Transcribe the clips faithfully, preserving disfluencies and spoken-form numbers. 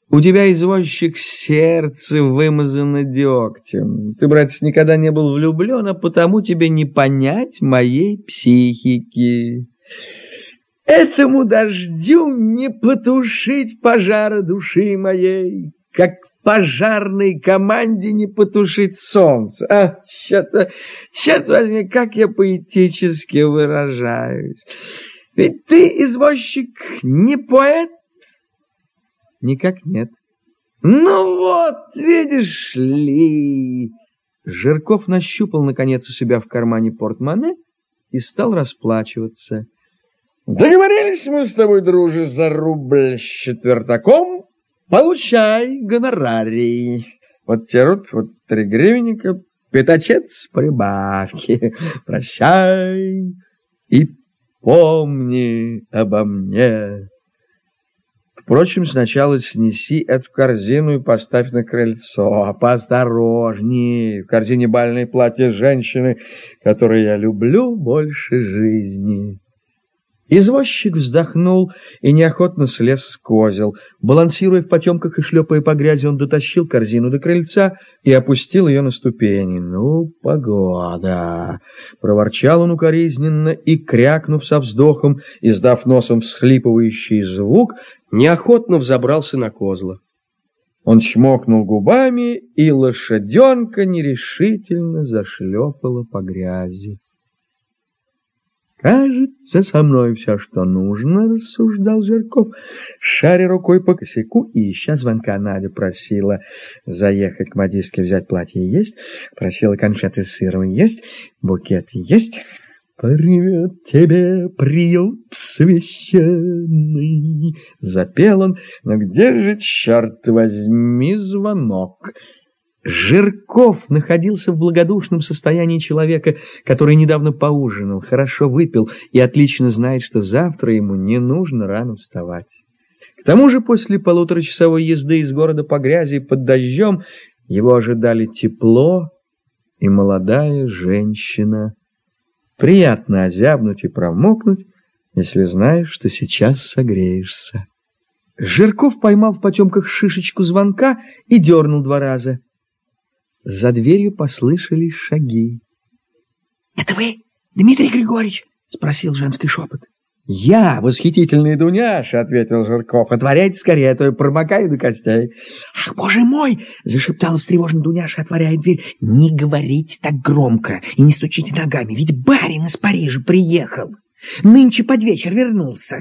У тебя, извозчик, сердце вымазано дегтем. Ты, братец, никогда не был влюблен, а потому тебе не понять моей психики. Этому дождю не потушить пожара души моей, как пожарной команде не потушить солнце. А, черт, черт возьми, как я поэтически выражаюсь. Ведь ты, извозчик, не поэт? Никак нет. Ну вот, видишь ли... Жирков нащупал, наконец, у себя в кармане портмоне и стал расплачиваться. Договорились мы с тобой, друже, за рубль с четвертаком. Получай гонорарий. Вот тебе рубль, вот три гривенника, пятачец прибавки. Прощай и помни обо мне. Впрочем, сначала снеси эту корзину и поставь на крыльцо. Поосторожней, в корзине бальное платье женщины, которую я люблю больше жизни. Извозчик вздохнул и неохотно слез с козел. Балансируя в потемках и шлепая по грязи, он дотащил корзину до крыльца и опустил ее на ступени. «Ну, погода!» — проворчал он укоризненно и, крякнув со вздохом, издав носом всхлипывающий звук, неохотно взобрался на козла. Он чмокнул губами, и лошаденка нерешительно зашлепала по грязи. «Кажется, со мной все, что нужно», — рассуждал Жирков, шаря рукой по косяку и ища звонка. Надя просила заехать к модистке, взять платье. Есть. Просила конфеты с сыром. Есть. Букет. Есть. «Привет тебе, приют священный», — запел он. «Но где же, черт возьми, звонок?» Жирков находился в благодушном состоянии человека, который недавно поужинал, хорошо выпил и отлично знает, что завтра ему не нужно рано вставать. К тому же после полуторачасовой езды из города по грязи под дождем его ожидали тепло и молодая женщина. Приятно озябнуть и промокнуть, если знаешь, что сейчас согреешься. Жирков поймал в потемках шишечку звонка и дернул два раза. За дверью послышались шаги. — Это вы, Дмитрий Григорьевич? — спросил женский шепот. — Я, восхитительный Дуняша, — ответил Жирков. — Отворяйте скорее, а то я промокаю до костей. — Ах, боже мой! — зашептала встревоженная Дуняша, отворяя дверь. — Не говорите так громко и не стучите ногами, ведь барин из Парижа приехал. Нынче под вечер вернулся.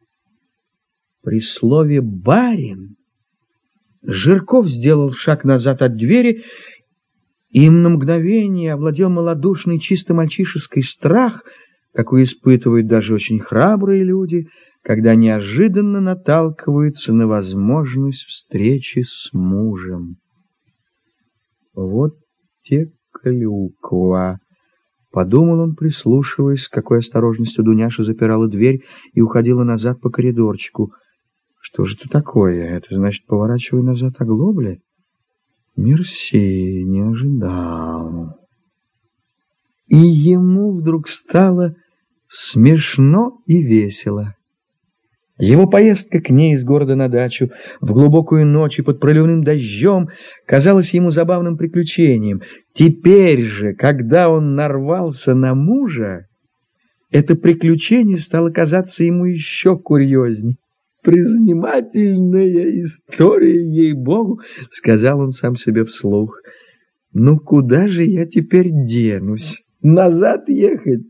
При слове «барин» Жирков сделал шаг назад от двери, и им на мгновение овладел малодушный чисто мальчишеский страх, какой испытывают даже очень храбрые люди, когда неожиданно наталкиваются на возможность встречи с мужем. «Вот те клюква!» — подумал он, прислушиваясь, с какой осторожностью Дуняша запирала дверь и уходила назад по коридорчику. «Что же это такое? Это значит, поворачивай назад оглобли? Мерси, не ожидал». И ему вдруг стало смешно и весело. Его поездка к ней из города на дачу в глубокую ночь и под проливным дождем казалась ему забавным приключением. Теперь же, когда он нарвался на мужа, это приключение стало казаться ему еще курьезней. «Призанимательная история, ей-богу», — сказал он сам себе вслух. «Ну куда же я теперь денусь? Назад ехать?»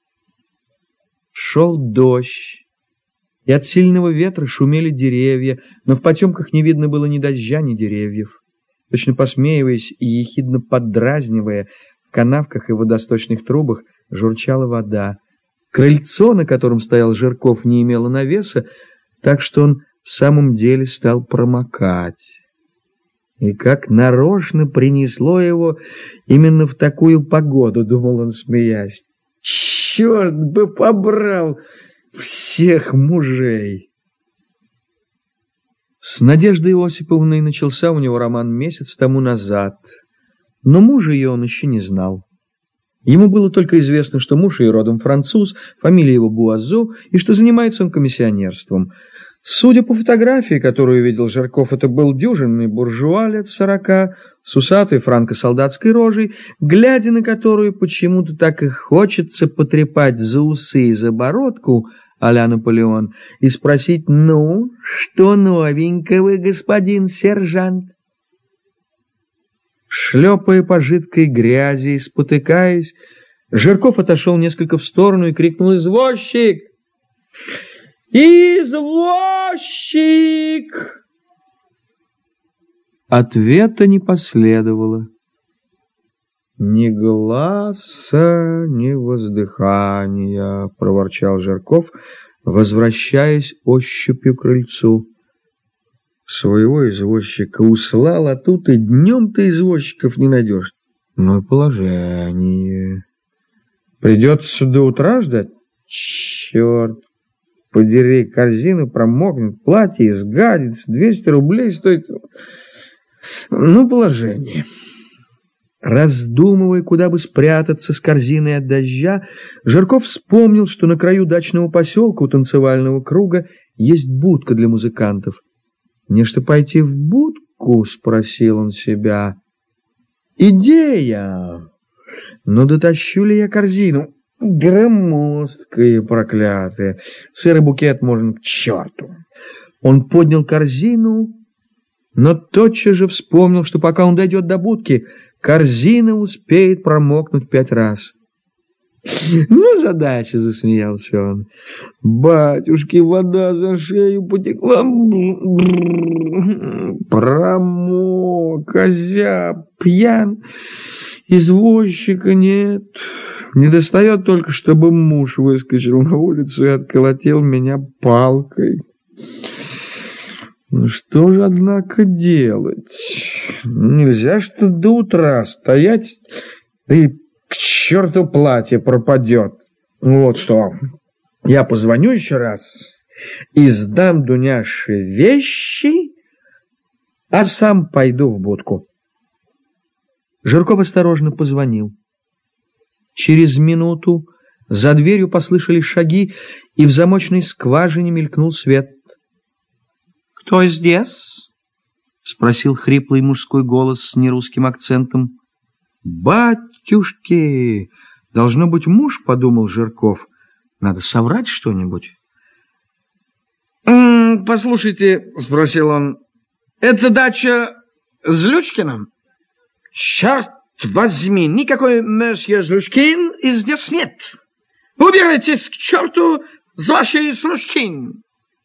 Шел дождь, и от сильного ветра шумели деревья, но в потемках не видно было ни дождя, ни деревьев. Точно посмеиваясь и ехидно поддразнивая, в канавках и водосточных трубах журчала вода. Крыльцо, на котором стоял Жирков, не имело навеса, так что он в самом деле стал промокать. И как нарочно принесло его именно в такую погоду, думал он, смеясь. Черт бы побрал всех мужей! С Надеждой Осиповной начался у него роман месяц тому назад, но мужа ее он еще не знал. Ему было только известно, что муж ее родом француз, фамилия его Буазо, и что занимается он комиссионерством. Судя по фотографии, которую видел Жарков, это был дюжинный буржуа лет сорока, с усатой франко-солдатской рожей, глядя на которую почему-то так и хочется потрепать за усы и за бородку а-ля Наполеон и спросить: «Ну, что новенького, господин сержант?» Шлепая по жидкой грязи и спотыкаясь, Жарков отошел несколько в сторону и крикнул: «Извозчик! Извозчик!» Ответа не последовало. «Ни гласа, ни воздыхания», — проворчал Жарков, возвращаясь ощупью к крыльцу. «Своего извозчика услал, а тут и днем-то извозчиков не найдешь. Ну и положение. Придется до утра ждать? Черт подери, корзина промокнет, платье изгадится, двести рублей стоит. Ну, положение». Раздумывая, куда бы спрятаться с корзиной от дождя, Жарков вспомнил, что на краю дачного поселка у танцевального круга есть будка для музыкантов. «Не что пойти в будку?» — спросил он себя. «Идея! Но дотащу ли я корзину? Громоздкая проклятая! Сырый букет можно к черту!» Он поднял корзину, но тотчас же вспомнил, что пока он дойдет до будки, корзина успеет промокнуть пять раз. «Ну, задача!» — засмеялся он. «Батюшки, вода за шею потекла. Промок, озяб, пьян. Извозчика нет. Не достает только, чтобы муж выскочил на улицу и отколотил меня палкой. Ну что же, однако, делать? Нельзя что до утра стоять, и к черту платье пропадет. Вот что, я позвоню еще раз и сдам Дуняше вещи, а сам пойду в будку». Жарков осторожно позвонил. Через минуту за дверью послышались шаги, и в замочной скважине мелькнул свет. «Кто здесь?» — спросил хриплый мужской голос с нерусским акцентом. «Батюшки! Должно быть муж», — подумал Жарков. «Надо соврать что-нибудь». «М-м, «Послушайте», — спросил он, — «это дача Злючкина?» «Черт возьми, никакой месье Злючкин и здесь нет! Убирайтесь к черту с вашей Злючкин!»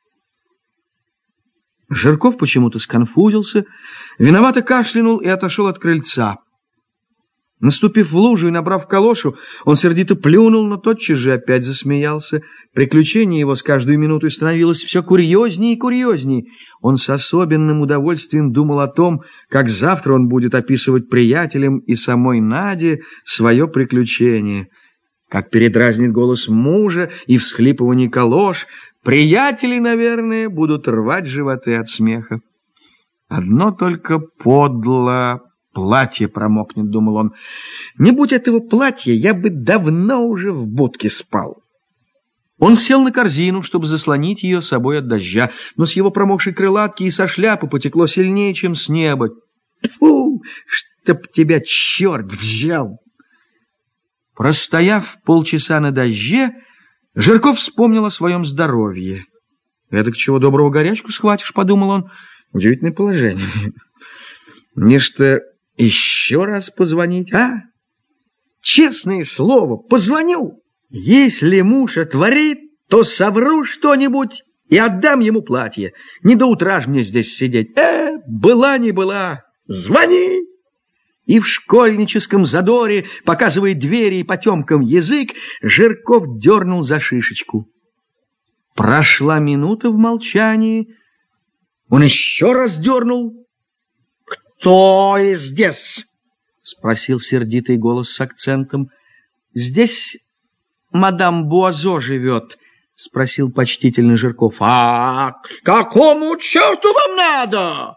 Жарков почему-то сконфузился, виновато кашлянул и отошел от крыльца. Наступив в лужу и набрав калошу, он сердито плюнул, но тотчас же опять засмеялся. Приключение его с каждой минутой становилось все курьезнее и курьезнее. Он с особенным удовольствием думал о том, как завтра он будет описывать приятелям и самой Наде свое приключение. Как передразнит голос мужа и всхлипывание калош, приятели, наверное, будут рвать животы от смеха. Одно только подло... «Платье промокнет», — думал он. «Не будь этого платья, я бы давно уже в будке спал». Он сел на корзину, чтобы заслонить ее собой от дождя, но с его промокшей крылатки и со шляпы потекло сильнее, чем с неба. «Тьфу, чтоб тебя черт взял!» Простояв полчаса на дожде, Жарков вспомнил о своем здоровье. «Это к чего доброго горячку схватишь», — подумал он. «Удивительное положение. Мне что, еще раз позвонить, а? Честное слово, позвоню. Если муж отворит, то совру что-нибудь и отдам ему платье. Не до утра ж мне здесь сидеть. Э, была не была, звони!» И в школьническом задоре, показывая двери и потемкам язык, Жарков дернул за шишечку. Прошла минута в молчании. Он еще раз дернул. «Кто здесь?» — спросил сердитый голос с акцентом. «Здесь мадам Буазо живет», — спросил почтительно Жарков. «А какому черту вам надо?»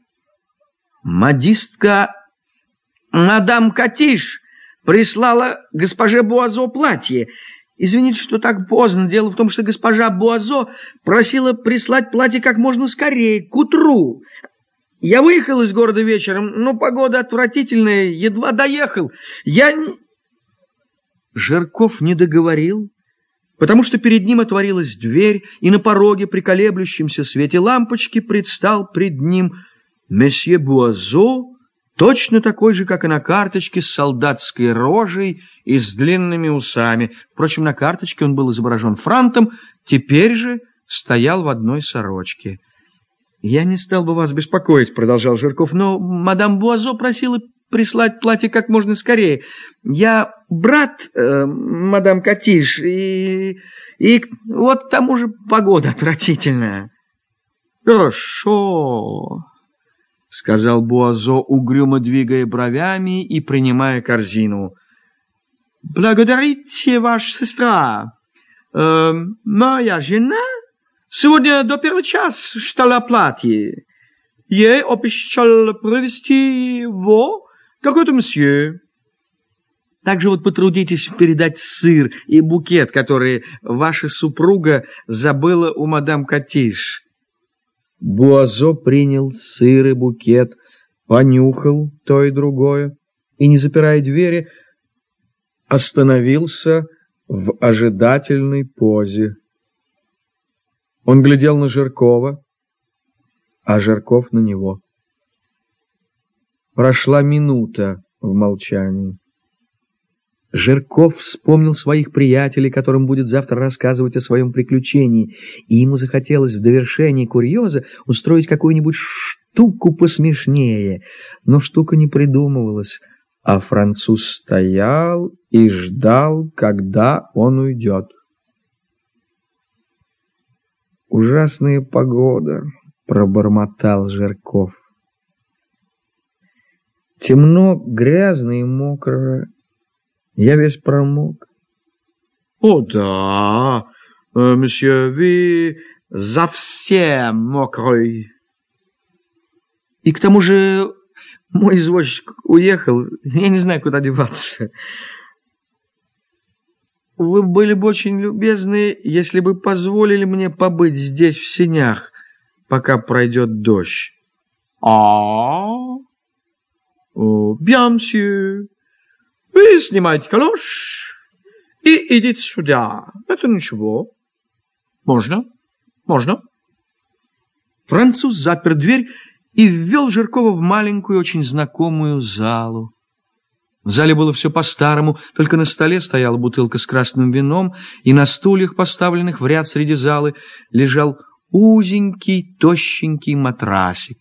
«Модистка мадам Катиш прислала госпоже Буазо платье. Извините, что так поздно. Дело в том, что госпожа Буазо просила прислать платье как можно скорее, к утру. Я выехал из города вечером, но погода отвратительная, едва доехал. Я не...» Жирков не договорил, потому что перед ним отворилась дверь, и на пороге при колеблющемся свете лампочки предстал пред ним месье Буазо, точно такой же, как и на карточке, с солдатской рожей и с длинными усами. Впрочем, на карточке он был изображен франтом, теперь же стоял в одной сорочке. «Я не стал бы вас беспокоить», — продолжал Жирков, «но мадам Буазо просила прислать платье как можно скорее. Я брат э, мадам Катиш, и, и вот к тому же погода отвратительная». «Хорошо», — сказал Буазо, угрюмо двигая бровями и принимая корзину. «Благодарите, ваша сестра. Э, моя жена сегодня до первого часа ждала платье. Ей обещал привезти его какой-то мсье. Также вот потрудитесь передать сыр и букет, который ваша супруга забыла у мадам Катиш». Буазо принял сыр и букет, понюхал то и другое и, не запирая двери, остановился в ожидательной позе. Он глядел на Жиркова, а Жирков на него. Прошла минута в молчании. Жирков вспомнил своих приятелей, которым будет завтра рассказывать о своем приключении, и ему захотелось в довершении курьеза устроить какую-нибудь штуку посмешнее, но штука не придумывалась, а француз стоял и ждал, когда он уйдет. «Ужасная погода», — пробормотал Жирков. «Темно, грязно и мокро. Я весь промок». «О, да, месье, вы совсем мокрый. И к тому же мой извозчик уехал, я не знаю, куда деваться. Вы были бы очень любезны, если бы позволили мне побыть здесь в сенях, пока пройдет дождь». «А, bien, monsieur. Вы снимайте калош и идите сюда. Это ничего. Можно, можно». Француз запер дверь и ввел Жиркова в маленькую, очень знакомую залу. В зале было все по-старому, только на столе стояла бутылка с красным вином, и на стульях, поставленных в ряд среди залы, лежал узенький, тощенький матрасик.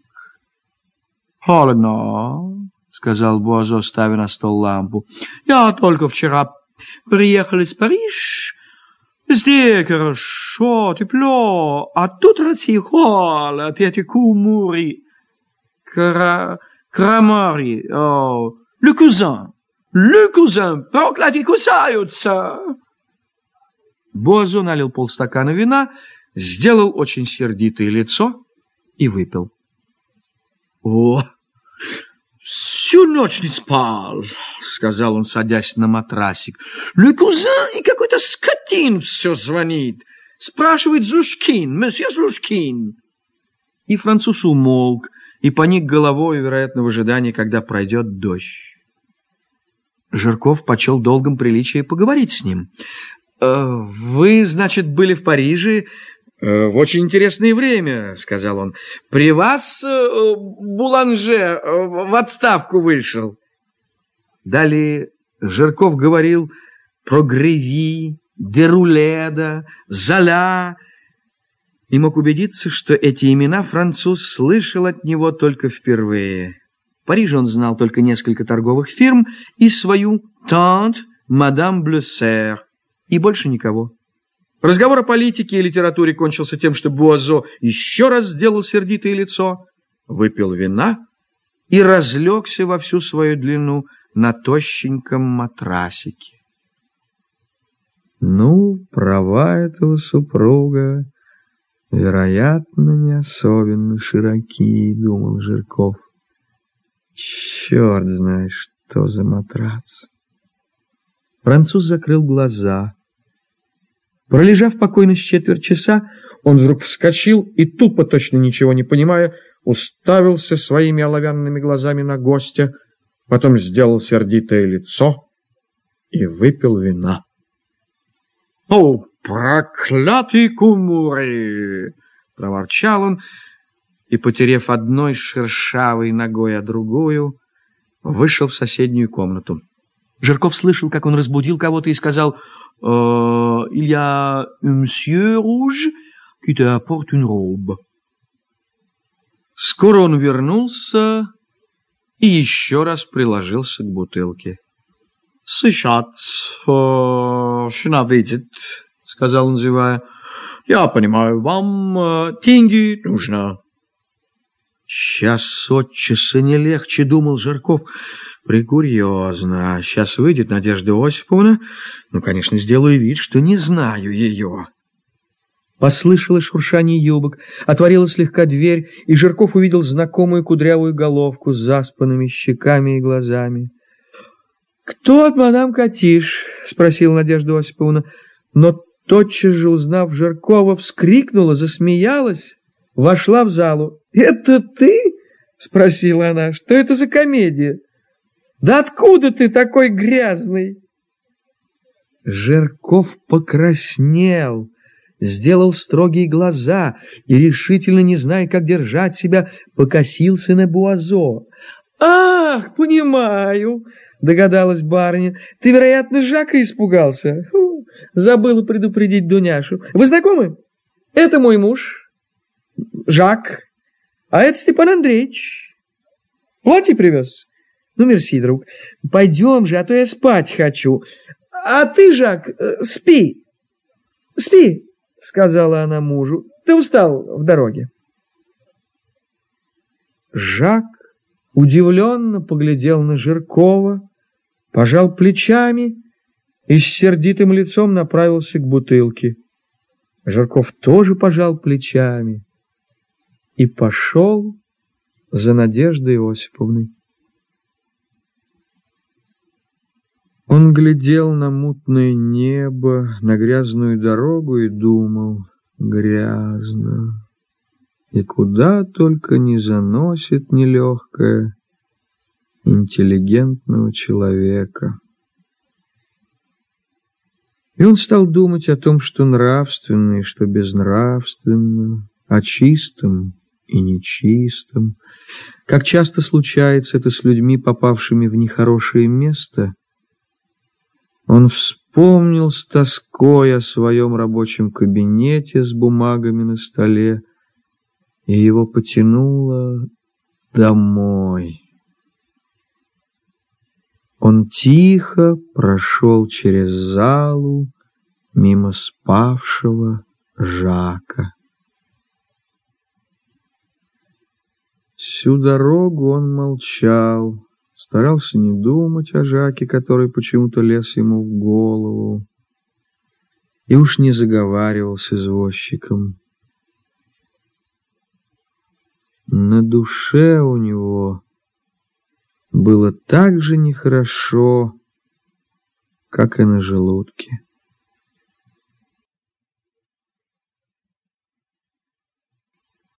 «Холодно», — сказал Буазо, ставя на стол лампу. «Я только вчера приехал из Парижа. Здесь хорошо, тепло, а тут Россия холод, эти кумури, кра... крамари, о, le cousin, le cousin, проклятые кусаются». Буазо налил полстакана вина, сделал очень сердитое лицо и выпил. «О, всю ночь не спал», — сказал он, садясь на матрасик. «Le cousin и какой-то скотин все звонит. Спрашивает Злушкин, месье Злушкин». И француз умолк и поник головой, вероятно, в ожидании, когда пройдет дождь. Жирков почел долгом приличия поговорить с ним. «Вы, значит, были в Париже в очень интересное время», — сказал он. «При вас Буланже в отставку вышел». Далее Жирков говорил про Греви, Деруледа, Золя, и мог убедиться, что эти имена француз слышал от него только впервые. В Париже он знал только несколько торговых фирм и свою тант мадам Блюссер, и больше никого. Разговор о политике и литературе кончился тем, что Буазо еще раз сделал сердитое лицо, выпил вина и разлегся во всю свою длину на тощеньком матрасике. «Ну, права этого супруга, вероятно, не особенно широки», — думал Жирков. «Черт знает, что за матрац». Француз закрыл глаза. Пролежав покойно с четверть часа, он вдруг вскочил и, тупо, точно ничего не понимая, уставился своими оловянными глазами на гостя, потом сделал сердитое лицо и выпил вина. — О, проклятый Кумури! — проворчал он, и, потерев одной шершавой ногой, а другую, вышел в соседнюю комнату. Жирков слышал, как он разбудил кого-то и сказал: «Il y a un monsieur rouge qui te apporte une robe». Скоро он вернулся и еще раз приложился к бутылке. «Сейчас, жена видит», — сказал он, зевая. «Я понимаю, вам деньги нужно». «Час от часа не легче», — думал Жирков. «Прикурьезно. Сейчас выйдет Надежда Осиповна. Ну, конечно, сделаю вид, что не знаю ее». Послышалось шуршание юбок, отворилась слегка дверь, и Жирков увидел знакомую кудрявую головку с заспанными щеками и глазами. «Кто от мадам Катиш?» — спросила Надежда Осиповна, но тотчас же, узнав Жиркова, вскрикнула, засмеялась, вошла в залу. «Это ты?» — спросила она. «Что это за комедия? Да откуда ты такой грязный?» Жирков покраснел, сделал строгие глаза и, решительно не зная, как держать себя, покосился на Буазо. «Ах, понимаю!» — догадалась барыня. «Ты, вероятно, Жака испугался. Фу, забыла предупредить Дуняшу. Вы знакомы? Это мой муж, Жак, а это Степан Андреевич. Платье привез? Ну, мерси, друг. Пойдем же, а то я спать хочу. А ты, Жак, спи, спи», — сказала она мужу. «Ты устал в дороге». Жак удивленно поглядел на Жиркова, пожал плечами и с сердитым лицом направился к бутылке. Жирков тоже пожал плечами и пошел за Надеждой Осиповной. Он глядел на мутное небо, на грязную дорогу и думал: грязно. И куда только не заносит нелегкое интеллигентного человека. И он стал думать о том, что нравственно и что безнравственно, о чистом и нечистом. Как часто случается это с людьми, попавшими в нехорошее место. Он вспомнил с тоской о своем рабочем кабинете с бумагами на столе, и его потянуло домой. Он тихо прошел через залу мимо спавшего Жака. Всю дорогу он молчал, старался не думать о Жаке, который почему-то лез ему в голову, и уж не заговаривал с извозчиком. На душе у него было так же нехорошо, как и на желудке.